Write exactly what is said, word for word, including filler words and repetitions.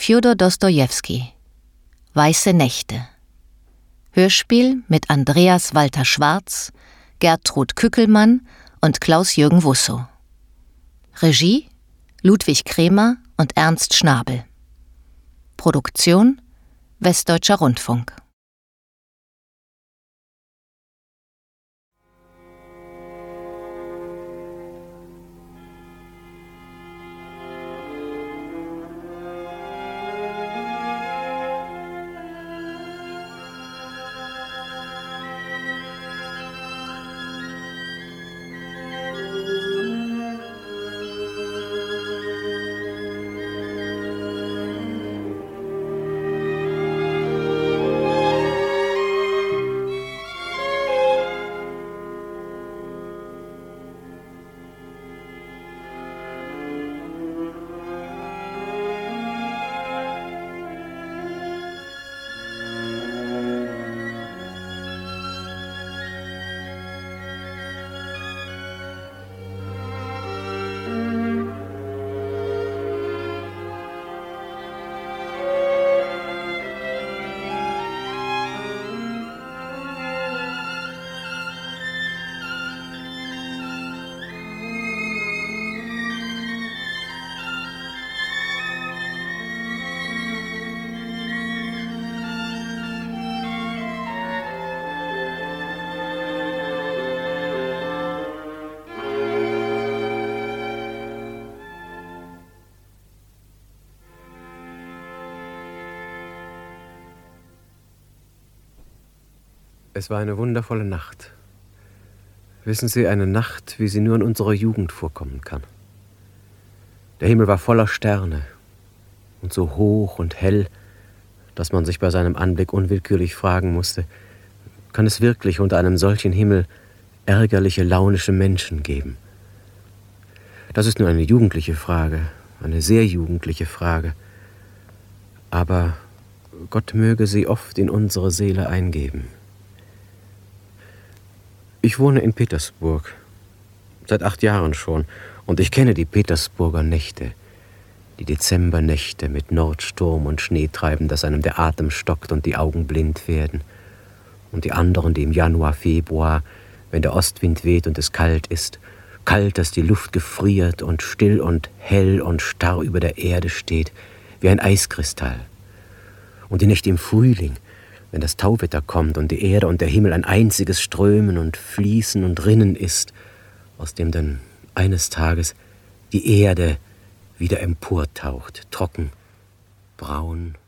Fjodor Dostojewski. Weiße Nächte. Hörspiel mit Andreas Walter Schwarz, Gertrud Kückelmann und Klaus-Jürgen Wussow. Regie Ludwig Kremer und Ernst Schnabel. Produktion Westdeutscher Rundfunk. Es war eine wundervolle Nacht. Wissen Sie, eine Nacht, wie sie nur in unserer Jugend vorkommen kann. Der Himmel war voller Sterne und so hoch und hell, dass man sich bei seinem Anblick unwillkürlich fragen musste, kann es wirklich unter einem solchen Himmel ärgerliche, launische Menschen geben? Das ist nur eine jugendliche Frage, eine sehr jugendliche Frage. Aber Gott möge sie oft in unsere Seele eingeben. Ich wohne in Petersburg, seit acht Jahren schon, und ich kenne die Petersburger Nächte, die Dezembernächte mit Nordsturm und Schneetreiben, dass einem der Atem stockt und die Augen blind werden, und die anderen, die im Januar, Februar, wenn der Ostwind weht und es kalt ist, kalt, dass die Luft gefriert und still und hell und starr über der Erde steht, wie ein Eiskristall, und die Nächte im Frühling, wenn das Tauwetter kommt und die Erde und der Himmel ein einziges Strömen und Fließen und Rinnen ist, aus dem dann eines Tages die Erde wieder emportaucht, trocken, braun